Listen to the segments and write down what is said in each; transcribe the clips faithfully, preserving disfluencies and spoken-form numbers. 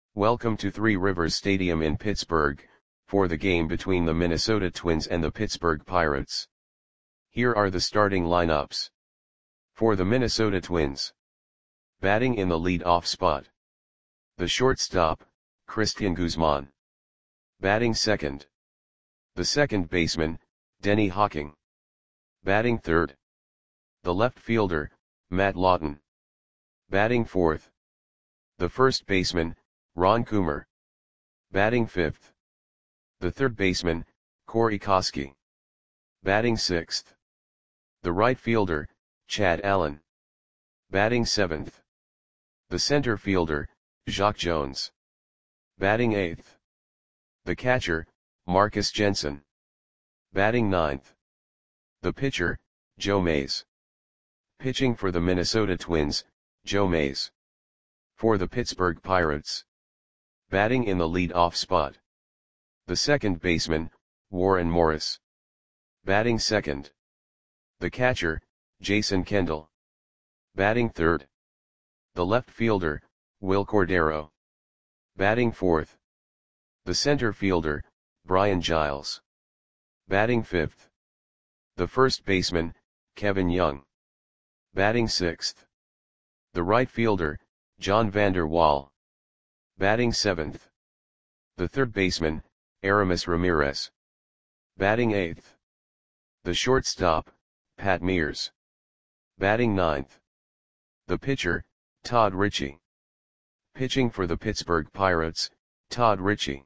Welcome to Three Rivers Stadium in Pittsburgh, for the game between the Minnesota Twins and the Pittsburgh Pirates. Here are the starting lineups. For the Minnesota Twins. Batting in the lead-off spot. The shortstop, Cristian Guzman. Batting second. The second baseman, Denny Hawking. Batting third. The left fielder, Matt Lawton. Batting fourth. The first baseman, Ron Coomer. Batting fifth. The third baseman, Corey Koskie. Batting sixth. The right fielder, Chad Allen. Batting seventh. The center fielder, Jacque Jones. Batting eighth. The catcher, Marcus Jensen. Batting ninth. The pitcher, Joe Mays. Pitching for the Minnesota Twins, Joe Mays. For the Pittsburgh Pirates. Batting in the lead-off spot. The second baseman, Warren Morris. Batting second. The catcher, Jason Kendall. Batting third. The left fielder, Wil Cordero. Batting fourth. The center fielder, Brian Giles. Batting fifth. The first baseman, Kevin Young. Batting sixth. The right fielder, John Vander Wal. Batting seventh. The third baseman, Aramis Ramirez. Batting eighth. The shortstop, Pat Mears. Batting ninth. The pitcher, Todd Ritchie. Pitching for the Pittsburgh Pirates, Todd Ritchie.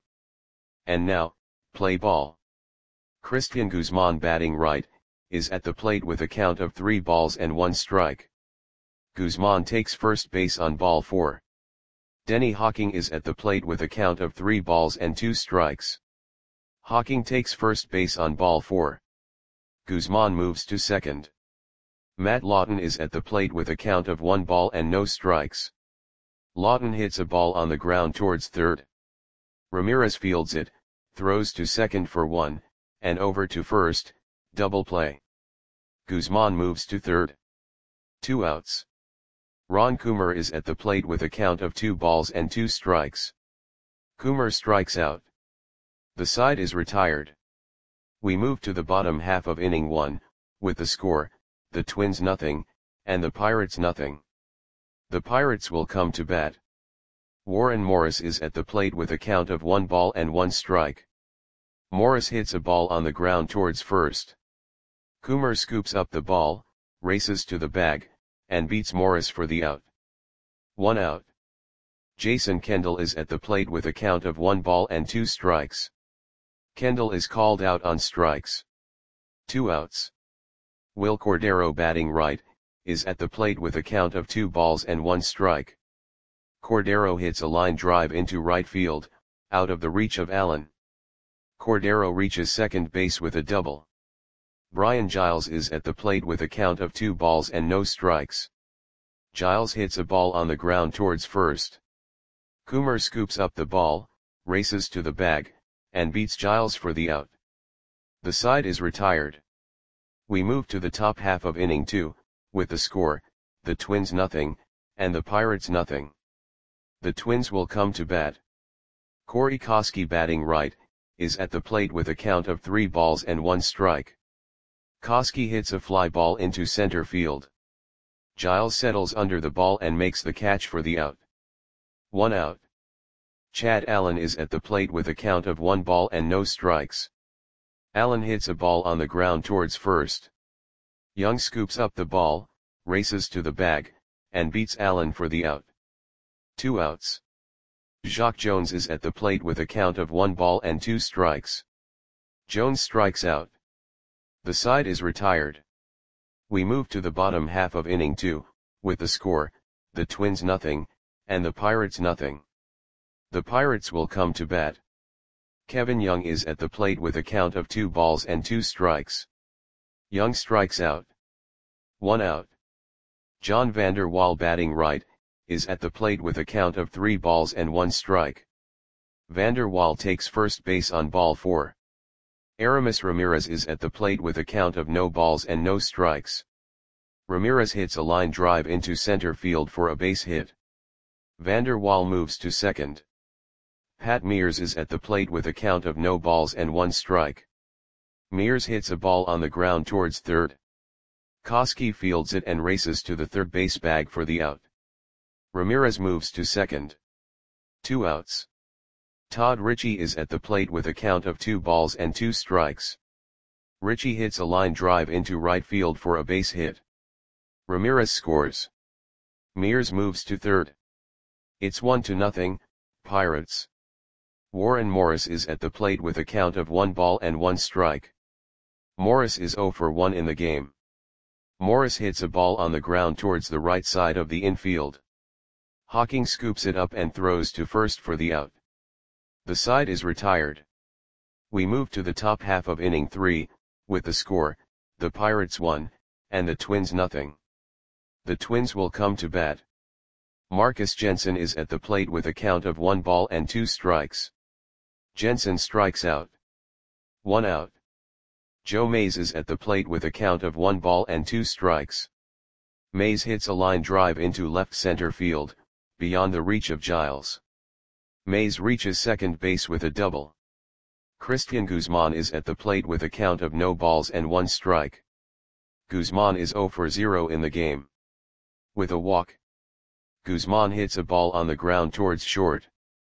And now, play ball. Cristian Guzman batting right, is at the plate with a count of three balls and one strike. Guzman takes first base on ball four. Denny Hawking is at the plate with a count of three balls and two strikes. Hawking takes first base on ball four. Guzman moves to second. Matt Lawton is at the plate with a count of one ball and no strikes. Lawton hits a ball on the ground towards third. Ramirez fields it, throws to second for one, and over to first, double play. Guzman moves to third. Two outs. Ron Coomer is at the plate with a count of two balls and two strikes. Coomer strikes out. The side is retired. We move to the bottom half of inning one, with the score, the Twins nothing, and the Pirates nothing. The Pirates will come to bat. Warren Morris is at the plate with a count of one ball and one strike. Morris hits a ball on the ground towards first. Coomer scoops up the ball, races to the bag, and beats Morris for the out. One out. Jason Kendall is at the plate with a count of one ball and two strikes. Kendall is called out on strikes. Two outs. Wil Cordero batting right, is at the plate with a count of two balls and one strike. Cordero hits a line drive into right field, out of the reach of Allen. Cordero reaches second base with a double. Brian Giles is at the plate with a count of two balls and no strikes. Giles hits a ball on the ground towards first. Coomer scoops up the ball, races to the bag, and beats Giles for the out. The side is retired. We move to the top half of inning two, with the score, the Twins nothing, and the Pirates nothing. The Twins will come to bat. Corey Koskie batting right, is at the plate with a count of three balls and one strike. Koskie hits a fly ball into center field. Giles settles under the ball and makes the catch for the out. One out. Chad Allen is at the plate with a count of one ball and no strikes. Allen hits a ball on the ground towards first. Young scoops up the ball, races to the bag, and beats Allen for the out. Two outs. Jacque Jones is at the plate with a count of one ball and two strikes. Jones strikes out. The side is retired. We move to the bottom half of inning two, with the score, the Twins nothing, and the Pirates nothing. The Pirates will come to bat. Kevin Young is at the plate with a count of two balls and two strikes. Young strikes out. One out. John Vander Wal batting right, is at the plate with a count of three balls and one strike. Vander Wal takes first base on ball four. Aramis Ramirez is at the plate with a count of no balls and no strikes. Ramirez hits a line drive into center field for a base hit. Vander Wal moves to second. Pat Mears is at the plate with a count of no balls and one strike. Mears hits a ball on the ground towards third. Koski fields it and races to the third base bag for the out. Ramirez moves to second. Two outs. Todd Ritchie is at the plate with a count of two balls and two strikes. Ritchie hits a line drive into right field for a base hit. Ramirez scores. Mears moves to third. It's one to nothing, Pirates. Warren Morris is at the plate with a count of one ball and one strike. Morris is oh for one in the game. Morris hits a ball on the ground towards the right side of the infield. Hawking scoops it up and throws to first for the out. The side is retired. We move to the top half of inning three, with the score, the Pirates one, and the Twins nothing. The Twins will come to bat. Marcus Jensen is at the plate with a count of one ball and two strikes. Jensen strikes out. One out. Joe Mays is at the plate with a count of one ball and two strikes. Mays hits a line drive into left center field, beyond the reach of Giles. Mays reaches second base with a double. Christian Guzman is at the plate with a count of no balls and one strike. Guzman is oh for zero in the game. With a walk, Guzman hits a ball on the ground towards short.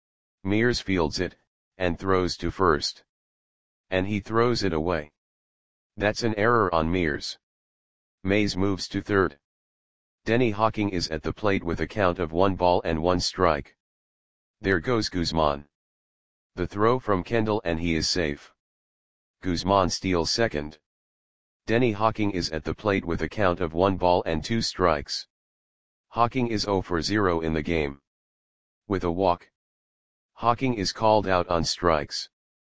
Mears fields it, and throws to first. And he throws it away. That's an error on Mears. Mays moves to third. Denny Hawking is at the plate with a count of one ball and one strike. There goes Guzman. The throw from Kendall and he is safe. Guzman steals second. Denny Hawking is at the plate with a count of one ball and two strikes. Hawking is oh for zero in the game. With a walk, Hawking is called out on strikes.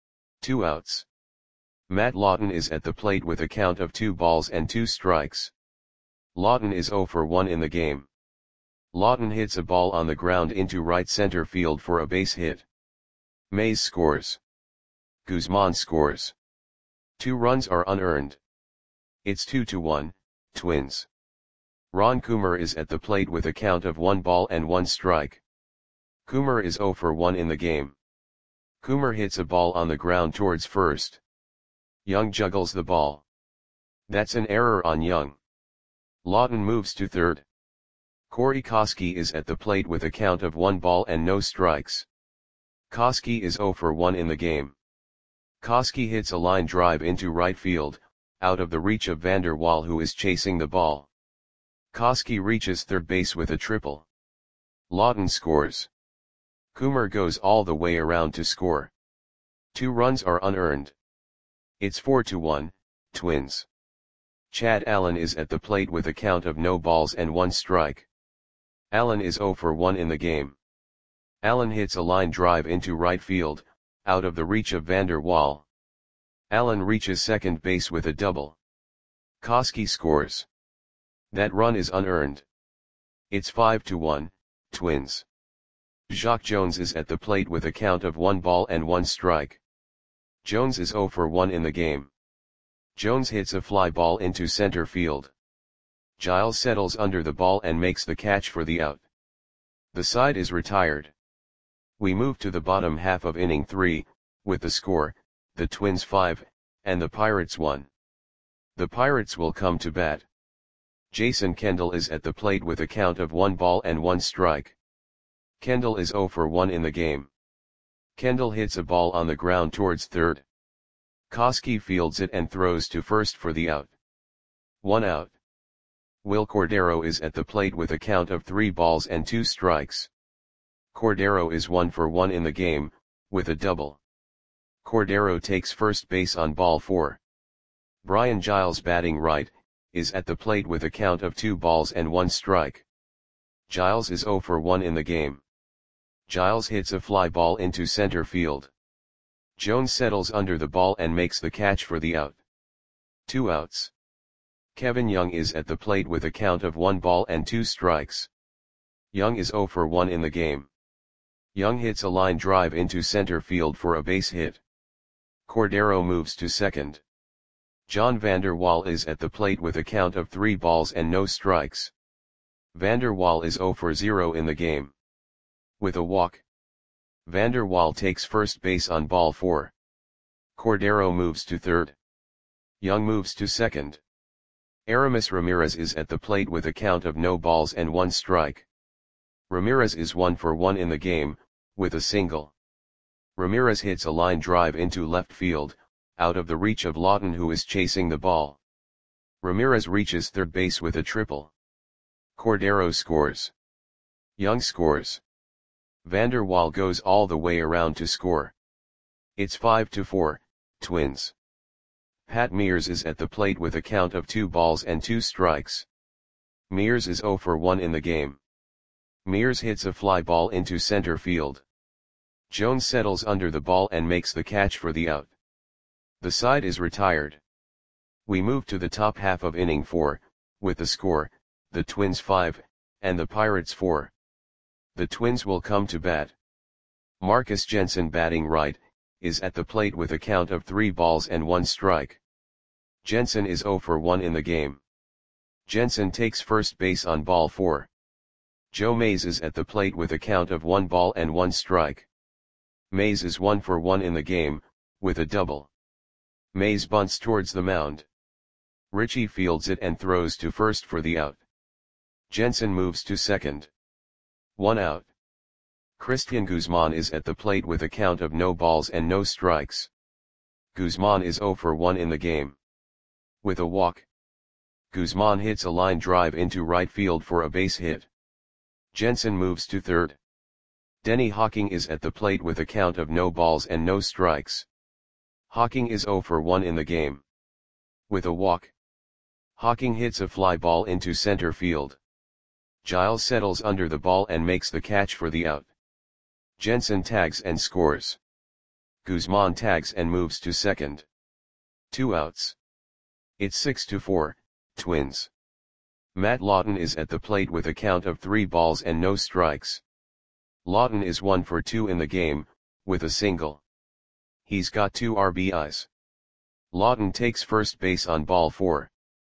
Two outs. Matt Lawton is at the plate with a count of two balls and two strikes. Lawton is oh for one in the game. Lawton hits a ball on the ground into right center field for a base hit. Mays scores. Guzman scores. Two runs are unearned. It's two to one, Twins. Ron Coomer is at the plate with a count of one ball and one strike. Coomer is oh for one in the game. Coomer hits a ball on the ground towards first. Young juggles the ball. That's an error on Young. Lawton moves to third. Corey Koski is at the plate with a count of one ball and no strikes. Koski is oh for one in the game. Koski hits a line drive into right field, out of the reach of Vander Waal, who is chasing the ball. Koski reaches third base with a triple. Lawton scores. Coomer goes all the way around to score. Two runs are unearned. It's four to one, Twins. Chad Allen is at the plate with a count of no balls and one strike. Allen is oh for one in the game. Allen hits a line drive into right field, out of the reach of Vander Waal. Allen reaches second base with a double. Koski scores. That run is unearned. It's five to one, Twins. Jacque Jones is at the plate with a count of one ball and one strike. Jones is oh for one in the game. Jones hits a fly ball into center field. Giles settles under the ball and makes the catch for the out. The side is retired. We move to the bottom half of inning three, with the score, the Twins five, and the Pirates one. The Pirates will come to bat. Jason Kendall is at the plate with a count of one ball and one strike. Kendall is oh for one in the game. Kendall hits a ball on the ground towards third. Koski fields it and throws to first for the out. One out. Will Cordero is at the plate with a count of three balls and two strikes. Cordero is one for one in the game, with a double. Cordero takes first base on ball four. Brian Giles, batting right, is at the plate with a count of two balls and one strike. Giles is oh for one in the game. Giles hits a fly ball into center field. Jones settles under the ball and makes the catch for the out. Two outs. Kevin Young is at the plate with a count of one ball and two strikes. Young is oh for one in the game. Young hits a line drive into center field for a base hit. Cordero moves to second. John Vander Waal is at the plate with a count of three balls and no strikes. Vander Waal is oh for zero in the game. With a walk, Vander Waal takes first base on ball four. Cordero moves to third. Young moves to second. Aramis Ramirez is at the plate with a count of no balls and one strike. Ramirez is one for one in the game, with a single. Ramirez hits a line drive into left field, out of the reach of Lawton, who is chasing the ball. Ramirez reaches third base with a triple. Cordero scores. Young scores. Vander Waal goes all the way around to score. It's five to four, Twins. Pat Mears is at the plate with a count of two balls and two strikes. Mears is zero for one in the game. Mears hits a fly ball into center field. Jones settles under the ball and makes the catch for the out. The side is retired. We move to the top half of inning four, with the score, the Twins five, and the Pirates four. The Twins will come to bat. Marcus Jensen, batting right, is at the plate with a count of three balls and one strike. Jensen is zero for one in the game. Jensen takes first base on ball four. Joe Mays is at the plate with a count of one ball and one strike. Mays is one for one in the game, with a double. Mays bunts towards the mound. Richie fields it and throws to first for the out. Jensen moves to second. One out. Christian Guzman is at the plate with a count of no balls and no strikes. Guzman is zero for one in the game. With a walk. Guzman hits a line drive into right field for a base hit. Jensen moves to third. Denny Hawking is at the plate with a count of no balls and no strikes. Hawking is zero for one in the game. With a walk. Hawking hits a fly ball into center field. Giles settles under the ball and makes the catch for the out. Jensen tags and scores. Guzman tags and moves to second. Two outs. It's six to four, Twins. Matt Lawton is at the plate with a count of three balls and no strikes. Lawton is one for two in the game, with a single. He's got two R B Is. Lawton takes first base on ball four.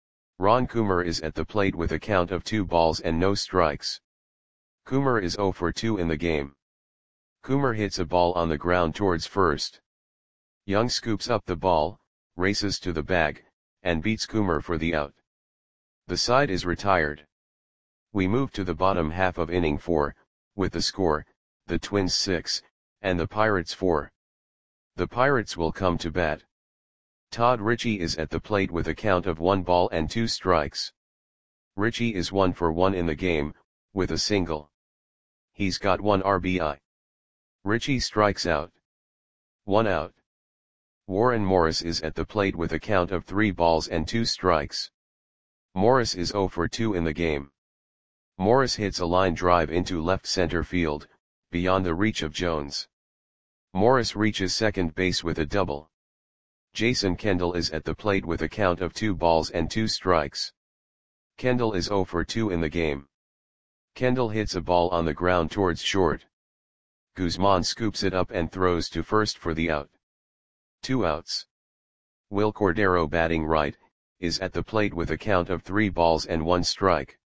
Ron Coomer is at the plate with a count of two balls and no strikes. Coomer is zero for two in the game. Coomer hits a ball on the ground towards first. Young scoops up the ball, races to the bag, and beats Coomer for the out. The side is retired. We move to the bottom half of inning four, with the score, the Twins six, and the Pirates four. The Pirates will come to bat. Todd Ritchie is at the plate with a count of one ball and two strikes. Ritchie is one for one in the game, with a single. He's got one R B I. Ritchie strikes out. One out. Warren Morris is at the plate with a count of three balls and two strikes. Morris is zero for two in the game. Morris hits a line drive into left center field, beyond the reach of Jones. Morris reaches second base with a double. Jason Kendall is at the plate with a count of two balls and two strikes. Kendall is zero for two in the game. Kendall hits a ball on the ground towards short. Guzman scoops it up and throws to first for the out. Two outs. Will Cordero, batting right, is at the plate with a count of three balls and one strike.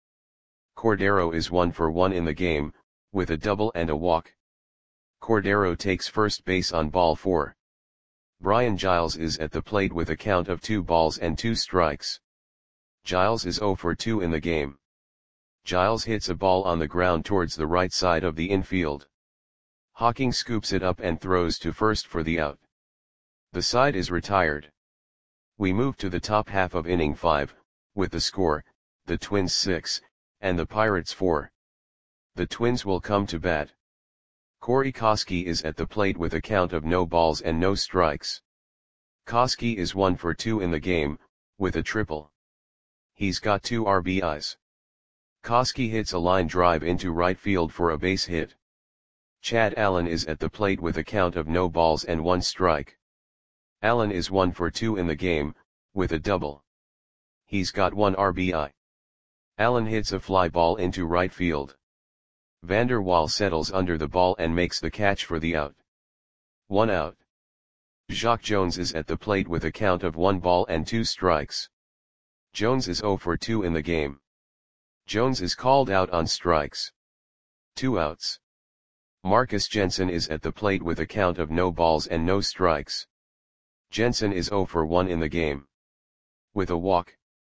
Cordero is one for one in the game, with a double and a walk. Cordero takes first base on ball four. Brian Giles is at the plate with a count of two balls and two strikes. Giles is zero for two in the game. Giles hits a ball on the ground towards the right side of the infield. Hawking scoops it up and throws to first for the out. The side is retired. We move to the top half of inning five, with the score, the Twins six, and the Pirates four. The Twins will come to bat. Corey Koskie is at the plate with a count of no balls and no strikes. Koskie is one for two in the game, with a triple. He's got two R B Is. Koskie hits a line drive into right field for a base hit. Chad Allen is at the plate with a count of no balls and one strike. Allen is one for two in the game, with a double. He's got one R B I. Allen hits a fly ball into right field. Vander Waal settles under the ball and makes the catch for the out. One out. Jacque Jones is at the plate with a count of one ball and two strikes. Jones is zero for two in the game. Jones is called out on strikes. Two outs. Marcus Jensen is at the plate with a count of no balls and no strikes. Jensen is zero for one in the game. With a walk,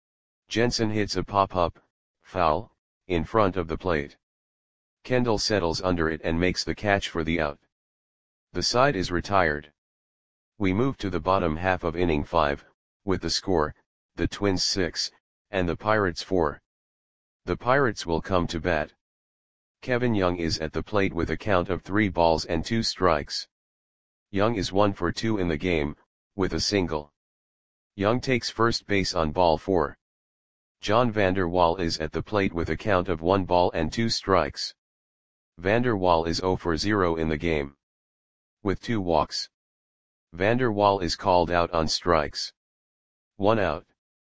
Jensen hits a pop-up, foul, in front of the plate. Kendall settles under it and makes the catch for the out. The side is retired. We move to the bottom half of inning five, with the score, the Twins six, and the Pirates four. The Pirates will come to bat. Kevin Young is at the plate with a count of three balls and two strikes. Young is one for two in the game, with a single. Young takes first base on ball four. John Vander Wal is at the plate with a count of one ball and two strikes. Vander Wal is zero for zero in the game. With two walks, Vander Wal is called out on strikes. One out.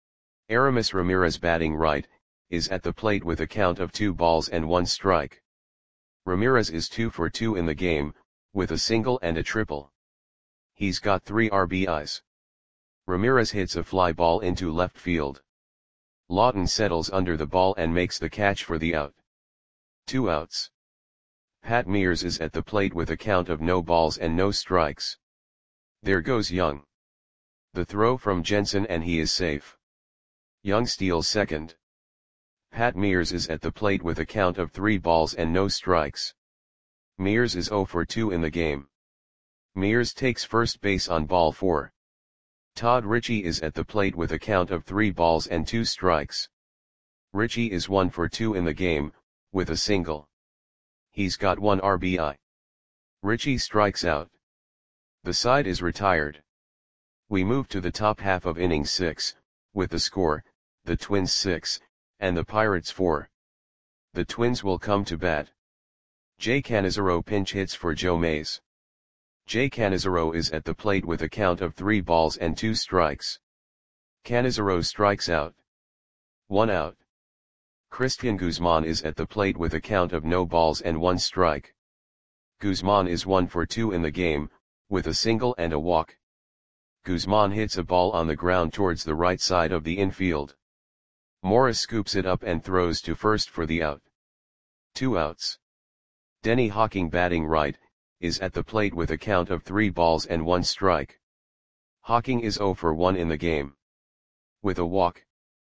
Aramis Ramirez, batting right, is at the plate with a count of two balls and one strike. Ramirez is two for two in the game, with a single and a triple. He's got three R B Is. Ramirez hits a fly ball into left field. Lawton settles under the ball and makes the catch for the out. Two outs. Pat Mears is at the plate with a count of no balls and no strikes. There goes Young. The throw from Jensen and he is safe. Young steals second. Pat Mears is at the plate with a count of three balls and no strikes. Mears is zero for two in the game. Mears takes first base on ball four. Todd Ritchie is at the plate with a count of three balls and two strikes. Ritchie is one for two in the game, with a single. He's got one R B I. Ritchie strikes out. The side is retired. We move to the top half of inning six, with the score, the Twins six, and the Pirates four. The Twins will come to bat. Jay Canizaro pinch hits for Joe Mays. Jay Canizaro is at the plate with a count of three balls and two strikes. Canizaro strikes out. One out. Christian Guzman is at the plate with a count of no balls and one strike. Guzman is one for two in the game, with a single and a walk. Guzman hits a ball on the ground towards the right side of the infield. Morris scoops it up and throws to first for the out. Two outs. Denny Hawking, batting right, is at the plate with a count of three balls and one strike. Hawking is zero for one in the game. With a walk,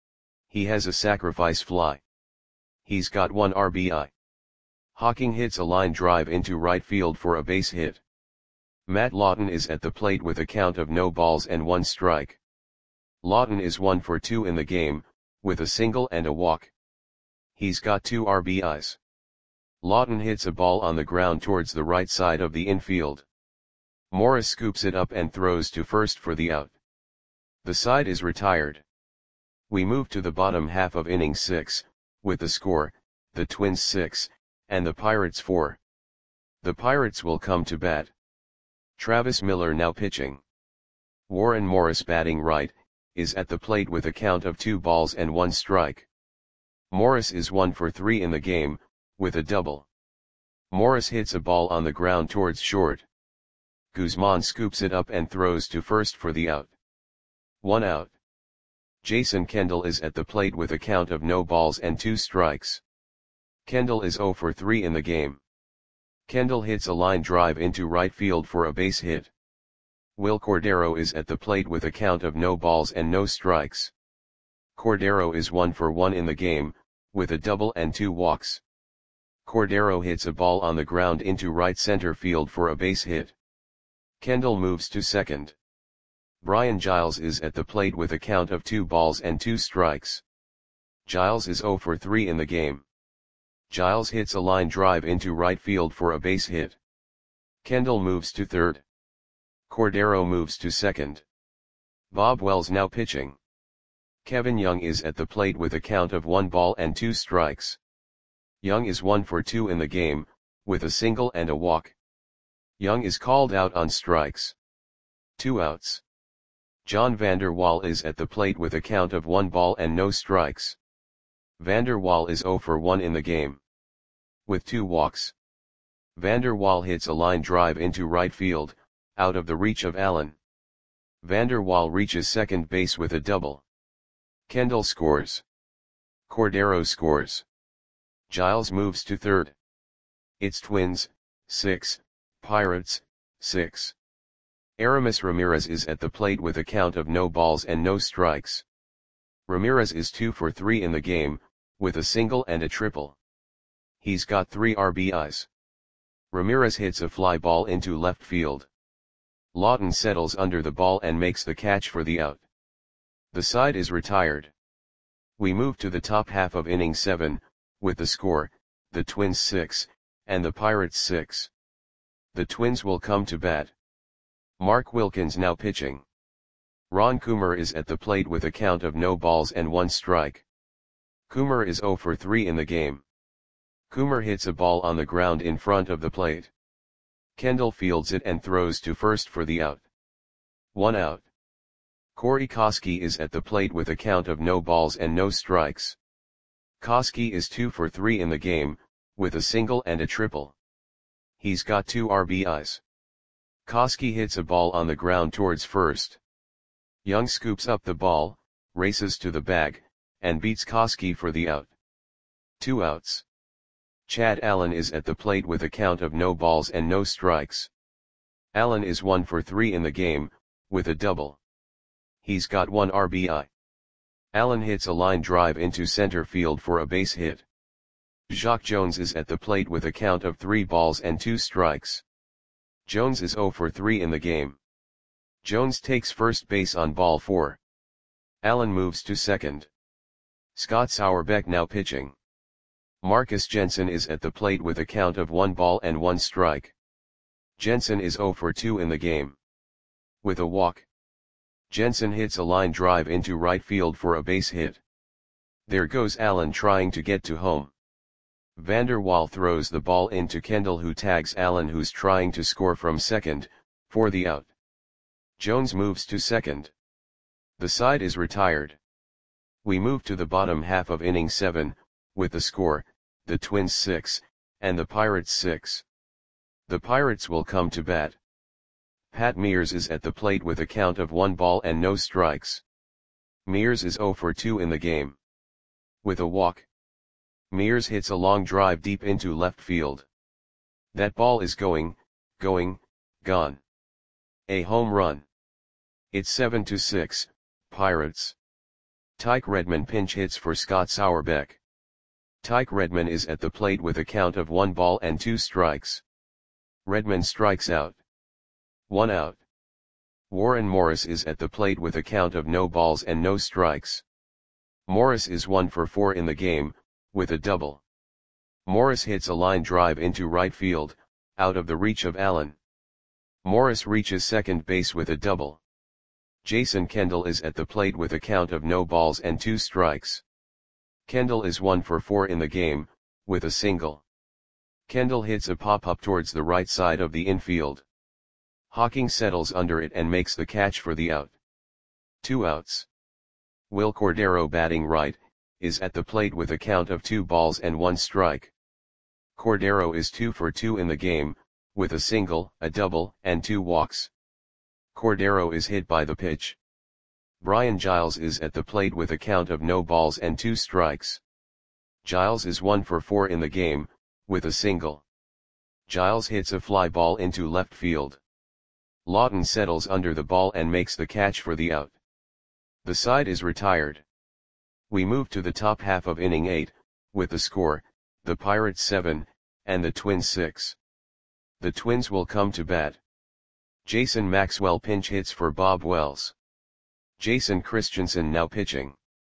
he has a sacrifice fly. He's got one R B I. Hawking hits a line drive into right field for a base hit. Matt Lawton is at the plate with a count of no balls and one strike. Lawton is one for two in the game, with a single and a walk. He's got two R B Is. Lawton hits a ball on the ground towards the right side of the infield. Morris scoops it up and throws to first for the out. The side is retired. We move to the bottom half of inning six, with the score, the Twins six, and the Pirates four. The Pirates will come to bat. Travis Miller now pitching. Warren Morris, batting right, is at the plate with a count of two balls and one strike. Morris is one for three in the game, with a double. Morris hits a ball on the ground towards short. Guzman scoops it up and throws to first for the out. One out. Jason Kendall is at the plate with a count of no balls and two strikes. Kendall is zero for three in the game. Kendall hits a line drive into right field for a base hit. Will Cordero is at the plate with a count of no balls and no strikes. Cordero is one for one in the game, with a double and two walks. Cordero hits a ball on the ground into right center field for a base hit. Kendall moves to second. Brian Giles is at the plate with a count of two balls and two strikes. Giles is zero for three in the game. Giles hits a line drive into right field for a base hit. Kendall moves to third. Cordero moves to second. Bob Wells now pitching. Kevin Young is at the plate with a count of one ball and two strikes. Young is one for two in the game, with a single and a walk. Young is called out on strikes. Two outs. John Vander Wal is at the plate with a count of one ball and no strikes. Vander Wal is zero for one in the game. With two walks. Vander Wal hits a line drive into right field, out of the reach of Allen. Vander Wal reaches second base with a double. Kendall scores. Cordero scores. Giles moves to third. It's Twins, six, Pirates, six. Aramis Ramirez is at the plate with a count of no balls and no strikes. Ramirez is two for three in the game, with a single and a triple. He's got three R B Is. Ramirez hits a fly ball into left field. Lawton settles under the ball and makes the catch for the out. The side is retired. We move to the top half of inning seven, with the score, the Twins six, and the Pirates six. The Twins will come to bat. Mark Wilkins now pitching. Ron Coomer is at the plate with a count of no balls and one strike. Coomer is zero for three in the game. Coomer hits a ball on the ground in front of the plate. Kendall fields it and throws to first for the out. One out. Corey Koskie is at the plate with a count of no balls and no strikes. Koskie is two for three in the game, with a single and a triple. He's got two R B Is. Koskie hits a ball on the ground towards first. Young scoops up the ball, races to the bag, and beats Koskie for the out. Two outs. Chad Allen is at the plate with a count of no balls and no strikes. Allen is one for three in the game, with a double. He's got one R B I. Allen hits a line drive into center field for a base hit. Jacque Jones is at the plate with a count of three balls and two strikes. Jones is zero for three in the game. Jones takes first base on ball four. Allen moves to second. Scott Sauerbeck now pitching. Marcus Jensen is at the plate with a count of one ball and one strike. Jensen is zero for two in the game. With a walk. Jensen hits a line drive into right field for a base hit. There goes Allen trying to get to home. Vander Waal throws the ball into Kendall, who tags Allen, who's trying to score from second, for the out. Jones moves to second. The side is retired. We move to the bottom half of inning seven, with the score, the Twins six, and the Pirates six. The Pirates will come to bat. Pat Mears is at the plate with a count of one ball and no strikes. Mears is zero for two in the game. With a walk. Mears hits a long drive deep into left field. That ball is going, going, gone. A home run. It's seven to six, Pirates. Tyke Redman pinch hits for Scott Sauerbeck. Tyke Redman is at the plate with a count of one ball and two strikes. Redman strikes out. One out. Warren Morris is at the plate with a count of no balls and no strikes. Morris is one for four in the game, with a double. Morris hits a line drive into right field, out of the reach of Allen. Morris reaches second base with a double. Jason Kendall is at the plate with a count of no balls and two strikes. Kendall is one for four in the game, with a single. Kendall hits a pop-up towards the right side of the infield. Hawking settles under it and makes the catch for the out. Two outs. Will Cordero, batting right, is at the plate with a count of two balls and one strike. Cordero is two for two in the game, with a single, a double, and two walks. Cordero is hit by the pitch. Brian Giles is at the plate with a count of no balls and two strikes. Giles is one for four in the game, with a single. Giles hits a fly ball into left field. Lawton settles under the ball and makes the catch for the out. The side is retired. We move to the top half of inning eight, with the score, the Pirates seven, and the Twins six. The Twins will come to bat. Jason Maxwell pinch hits for Bob Wells. Jason Christensen now pitching.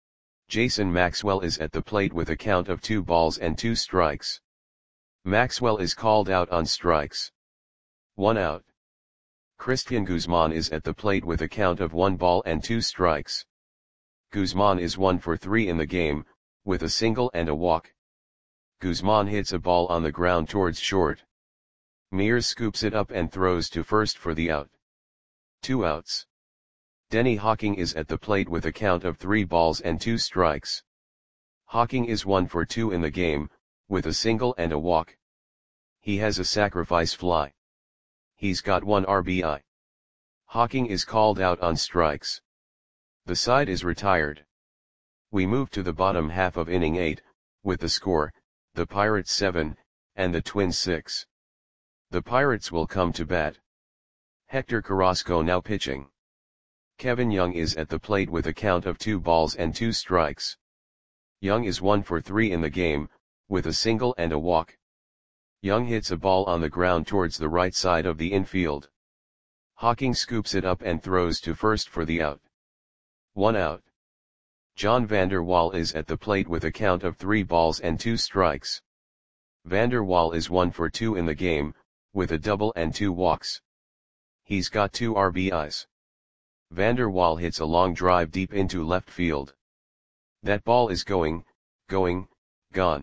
Jason Maxwell is at the plate with a count of two balls and two strikes. Maxwell is called out on strikes. One out. Christian Guzman is at the plate with a count of one ball and two strikes. Guzman is one for three in the game, with a single and a walk. Guzman hits a ball on the ground towards short. Mears scoops it up and throws to first for the out. Two outs. Denny Hawking is at the plate with a count of three balls and two strikes. Hawking is one for two in the game, with a single and a walk. He has a sacrifice fly. He's got one R B I. Hawking is called out on strikes. The side is retired. We move to the bottom half of inning eight, with the score, the Pirates seven, and the Twins six. The Pirates will come to bat. Hector Carrasco now pitching. Kevin Young is at the plate with a count of two balls and two strikes. Young is one for three in the game, with a single and a walk. Young hits a ball on the ground towards the right side of the infield. Hawking scoops it up and throws to first for the out. One out. John Vander Wal is at the plate with a count of three balls and two strikes. Vander Wal is one for two in the game, with a double and two walks. He's got two R B Is. Vander Wal hits a long drive deep into left field. That ball is going, going, gone.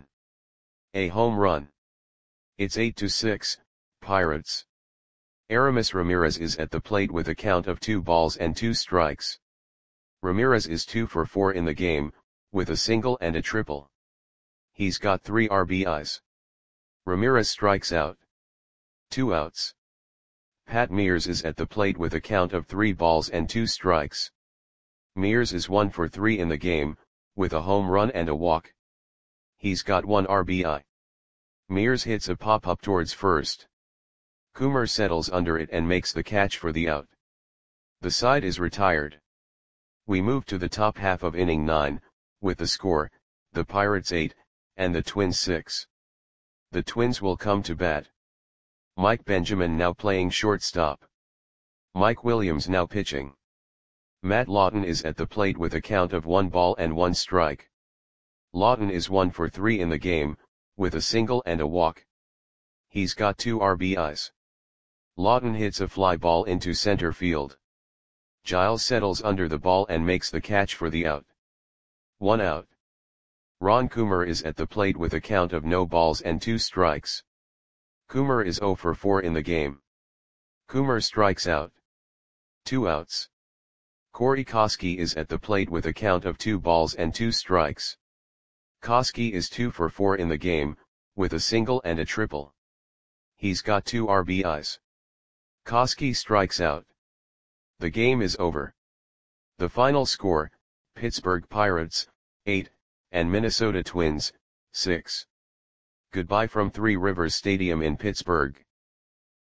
A home run. It's eight to six, Pirates. Aramis Ramirez is at the plate with a count of two balls and two strikes. Ramirez is two for four in the game, with a single and a triple. He's got three R B Is. Ramirez strikes out. Two outs. Pat Mears is at the plate with a count of three balls and two strikes. Mears is one for three in the game, with a home run and a walk. He's got one R B I. Mears hits a pop-up towards first. Coomer settles under it and makes the catch for the out. The side is retired. We move to the top half of inning nine, with the score, the Pirates eight, and the Twins six. The Twins will come to bat. Mike Benjamin now playing shortstop. Mike Williams now pitching. Matt Lawton is at the plate with a count of one ball and one strike. Lawton is one for three in the game, with a single and a walk. He's got two R B Is. Lawton hits a fly ball into center field. Giles settles under the ball and makes the catch for the out. One out. Ron Coomer is at the plate with a count of no balls and two strikes. Coomer is zero for four in the game. Coomer strikes out. Two outs. Corey Koskie is at the plate with a count of two balls and two strikes. Koskie is two for four in the game, with a single and a triple. He's got two R B Is. Koskie strikes out. The game is over. The final score, Pittsburgh Pirates, eight, and Minnesota Twins, six. Goodbye from Three Rivers Stadium in Pittsburgh.